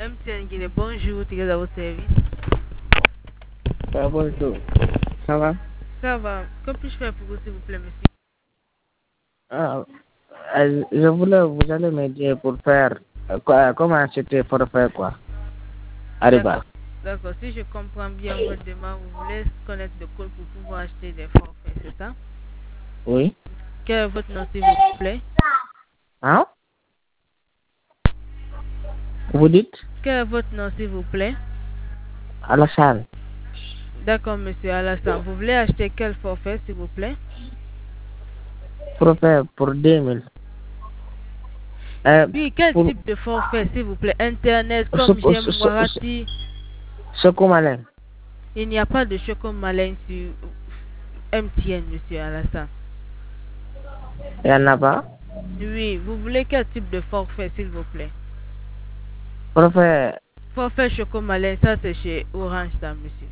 MTN Guinée, bonjour, tu es à votre service. Bonjour. Ça va? Ça va. Que puis-je faire pour vous, s'il vous plaît, monsieur? Ah, je voulais, vous allez me dire pour faire, comment c'était pour faire quoi? D'accord. Arriba. D'accord. Si je comprends bien votre demande, vous voulez connaître le code pour pouvoir acheter des forfaits, c'est ça? Oui. Quel est votre nom, s'il vous plaît? Hein? Vous dites? Quel est votre nom, s'il vous plaît? Alassane. D'accord, monsieur Alassane. Vous voulez acheter quel forfait, s'il vous plaît? Pour faire pour 2000. Oui, quel Pour, type de forfait, s'il vous plaît? Internet, comme j'aime Warati. Sokomalin. Il n'y a pas de chocomalin sur MTN, monsieur Alassane. Il n'y en a pas? Oui, vous voulez quel type de forfait, s'il vous plaît? Pour faire, Forfait chocomalin, ça c'est chez Orange, ça, monsieur.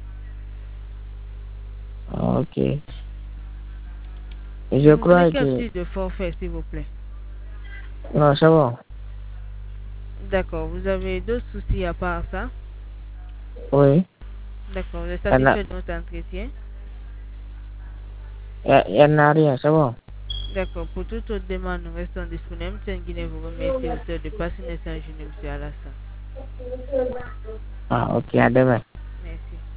ok. Et Je vous voulez crois quel que, type de forfait, s'il vous plaît? non, c'est bon. D'accord, vous avez d'autres soucis à part ça? Oui. D'accord, vous êtes Il satisfait de notre entretien? n'y en a rien, c'est bon. D'accord, pour toute autre demande, nous restons disponibles. Tiens, Guinée vous remercie de passer une excellente journée, monsieur Alassane. Ah, ok, à demain. Merci.